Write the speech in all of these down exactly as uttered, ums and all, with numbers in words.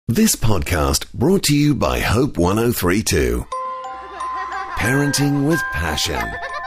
This podcast brought to you by Hope one oh three two. Parenting with passion.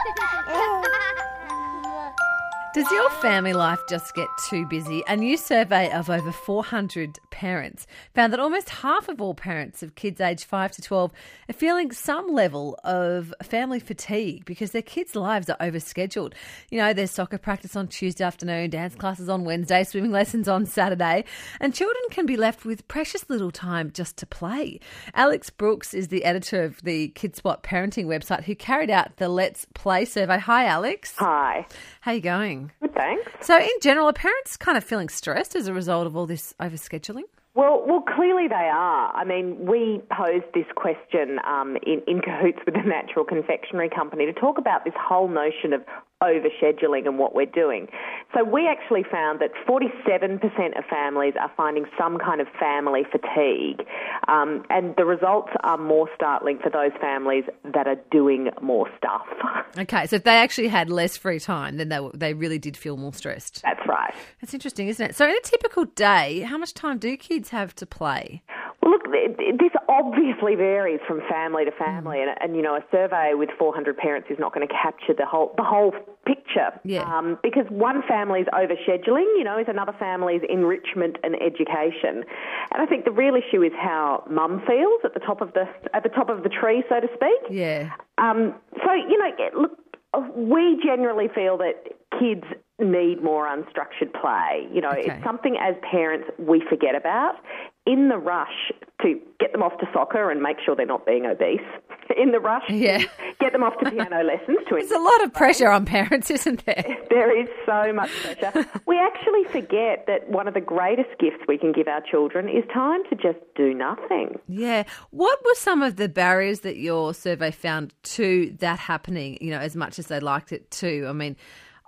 Does your family life just get too busy? A new survey of over four hundred parents found that almost half of all parents of kids aged five to twelve are feeling some level of family fatigue because their kids' lives are overscheduled. You know, there's soccer practice on Tuesday afternoon, dance classes on Wednesday, swimming lessons on Saturday, and children can be left with precious little time just to play. Alex Brooks is the editor of the KidSpot parenting website who carried out the Let's Play survey. Hi, Alex. Hi. How are you going? Good, thanks. So in general, are parents kind of feeling stressed as a result of all this overscheduling? Well, well, clearly they are. I mean, we posed this question um, in, in cahoots with the Natural Confectionery Company to talk about this whole notion of overscheduling and what we're doing. So we actually found that forty-seven percent of families are finding some kind of family fatigue, um, and the results are more startling for those families that are doing more stuff. Okay, so if they actually had less free time, then they they really did feel more stressed. That's right. That's interesting, isn't it? So in a typical day, how much time do kids have to play? Well, look, this obviously varies from family to family, mm. and, and you know, a survey with four hundred parents is not going to capture the whole the whole picture. Yeah. Um, because one family's overscheduling, you know, is another family's enrichment and education. And I think the real issue is how mum feels at the top of the at the top of the tree, so to speak. Yeah. Um, so you know, look, we generally feel that kids need more unstructured play. You know, okay. It's something as parents we forget about in the rush to get them off to soccer and make sure they're not being obese. In the rush yeah. to get them off to piano lessons. To There's a lot of pressure on parents, isn't there? There is so much pressure. We actually forget that one of the greatest gifts we can give our children is time to just do nothing. Yeah. What were some of the barriers that your survey found to that happening, you know, as much as they liked it too? I mean,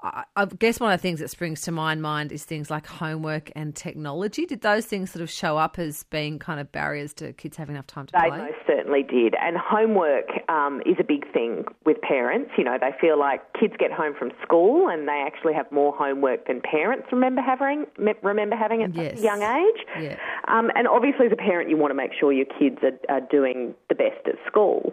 I guess one of the things that springs to my mind is things like homework and technology. Did those things sort of show up as being kind of barriers to kids having enough time to they play? They most certainly did. And homework um, is a big thing with parents. You know, they feel like kids get home from school and they actually have more homework than parents remember having remember having at yes. a young age. Yeah. Um, and obviously as a parent you want to make sure your kids are, are doing the best at school.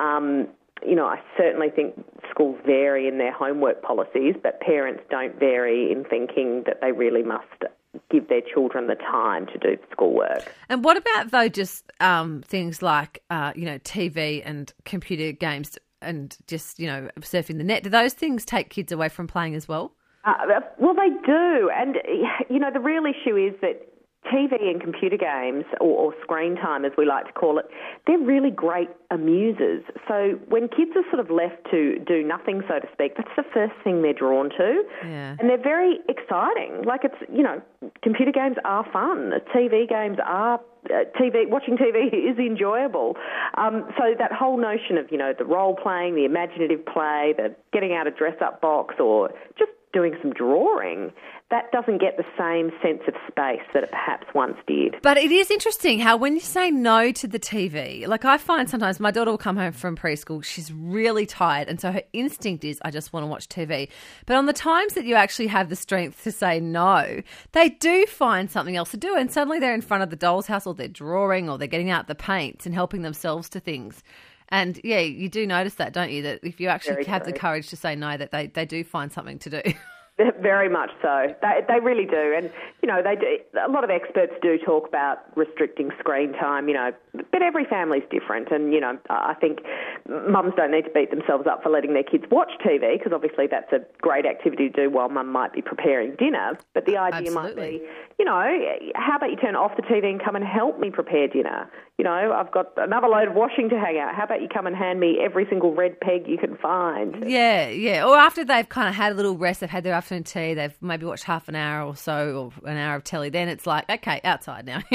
Um You know, I certainly think schools vary in their homework policies, but parents don't vary in thinking that they really must give their children the time to do schoolwork. And what about, though, just um, things like, uh, you know, T V and computer games and just, you know, surfing the net? Do those things take kids away from playing as well? Uh, well, they do. And, you know, the real issue is that T V and computer games, or, or screen time as we like to call it, they're really great amusers. So when kids are sort of left to do nothing, so to speak, that's the first thing they're drawn to. Yeah. And they're very exciting. Like it's, you know, computer games are fun. T V games are, uh, T V, watching T V is enjoyable. Um, so that whole notion of, you know, the role playing, the imaginative play, the getting out a dress-up box or just doing some drawing, that doesn't get the same sense of space that it perhaps once did. But it is interesting how when you say no to the T V, like I find sometimes my daughter will come home from preschool, she's really tired, and so her instinct is, I just want to watch T V. But on the times that you actually have the strength to say no, they do find something else to do, and suddenly they're in front of the doll's house or they're drawing or they're getting out the paints and helping themselves to things. And, yeah, you do notice that, don't you, that if you actually Very have true. the courage to say no, that they, they do find something to do. Very much so. They, they really do. And, you know, they do, a lot of experts do talk about restricting screen time, you know, but every family's different. And, you know, I think mums don't need to beat themselves up for letting their kids watch T V because obviously that's a great activity to do while mum might be preparing dinner. But the idea Absolutely. might be, you know, how about you turn off the T V and come and help me prepare dinner? You know, I've got another load of washing to hang out. How about you come and hand me every single red peg you can find? Yeah, yeah. Or after they've kind of had a little rest, they've had their afternoon tea, they've maybe watched half an hour or so or an hour of telly, then it's like, okay, outside now.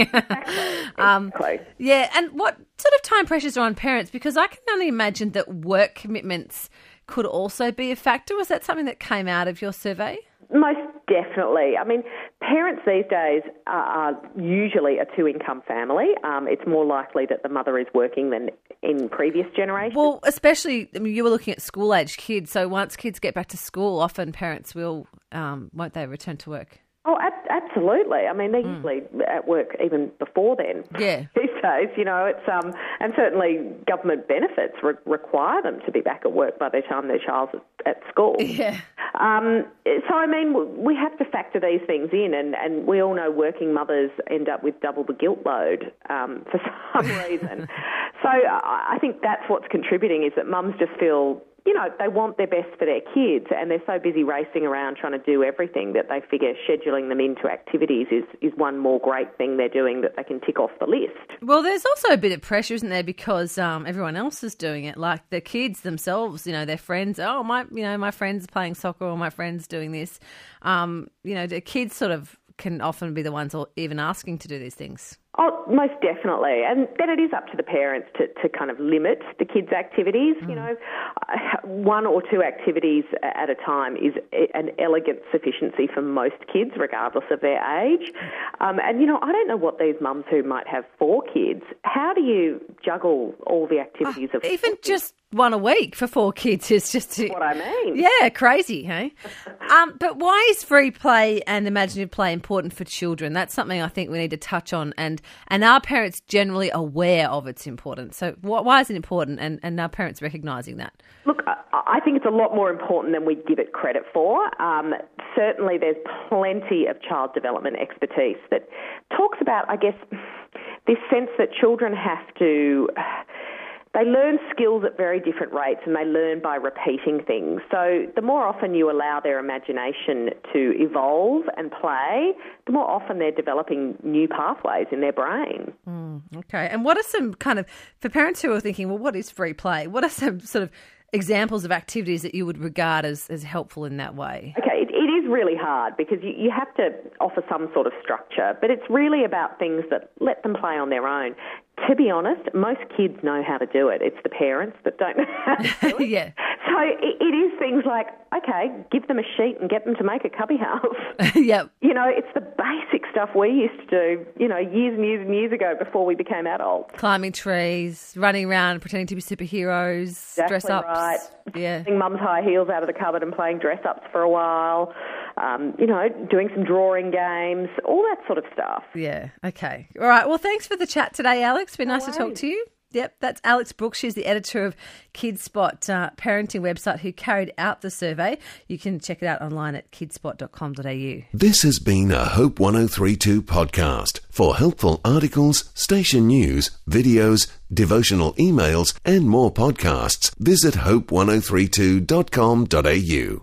um, exactly. Yeah, and what sort of time pressures are on parents? Because I can only imagine that work commitments could also be a factor. Was that something that came out of your survey? Most definitely. I mean, parents these days are, are usually a two-income family. Um, it's more likely that the mother is working than in previous generations. Well, especially, I mean, you were looking at school-age kids, so once kids get back to school, often parents will, um, won't they, return to work? Oh, ab- absolutely. I mean, they're mm. usually at work even before then. Yeah. These days, you know, it's um, and certainly government benefits re- require them to be back at work by the time their child's at school. Yeah. Um, so, I mean, we have to factor these things in, and, and we all know working mothers end up with double the guilt load um, for some reason. So I think that's what's contributing, is that mums just feel, you know, they want their best for their kids, and they're so busy racing around trying to do everything that they figure scheduling them into activities is, is one more great thing they're doing that they can tick off the list. Well, there's also a bit of pressure, isn't there, because um, everyone else is doing it. Like the kids themselves, you know, their friends, oh, my, you know, my friend's playing soccer or my friend's doing this. Um, you know, the kids sort of can often be the ones even asking to do these things. Oh, most definitely. And then it is up to the parents to, to kind of limit the kids' activities. Mm. You know, one or two activities at a time is an elegant sufficiency for most kids, regardless of their age. Um, and, you know, I don't know what these mums who might have four kids, how do you juggle all the activities oh, of... Even just one a week for four kids is just... That's what I mean. Yeah, crazy, hey? um, but why is free play and imaginative play important for children? That's something I think we need to touch on, and And are parents generally aware of its importance? So why is it important, and, and are parents recognising that? Look, I think it's a lot more important than we give it credit for. Um, certainly there's plenty of child development expertise that talks about, I guess, this sense that children have to... They learn skills at very different rates, and they learn by repeating things. So the more often you allow their imagination to evolve and play, the more often they're developing new pathways in their brain. Mm, okay. And what are some kind of, for parents who are thinking, well, what is free play? What are some sort of examples of activities that you would regard as, as helpful in that way? Okay, it, it is really hard because you, you have to offer some sort of structure, but it's really about things that let them play on their own. To be honest, most kids know how to do it. It's the parents that don't know how to do it. Yeah. So it, it is things like, okay, give them a sheet and get them to make a cubby house. Yep. You know, it's the basic stuff we used to do, you know, years and years and years ago before we became adults. Climbing trees, running around, pretending to be superheroes, exactly dress-ups. Right. Yeah. Putting mum's high heels out of the cupboard and playing dress-ups for a while. Um, you know, doing some drawing games, all that sort of stuff. Yeah, okay. All right, well, thanks for the chat today, Alex. It's been No nice worries. to talk to you. Yep, that's Alex Brooks. She's the editor of KidSpot uh, parenting website who carried out the survey. You can check it out online at kidspot dot com dot a u. This has been a Hope one oh three two podcast. For helpful articles, station news, videos, devotional emails and more podcasts, visit hope one oh three two dot com dot a u.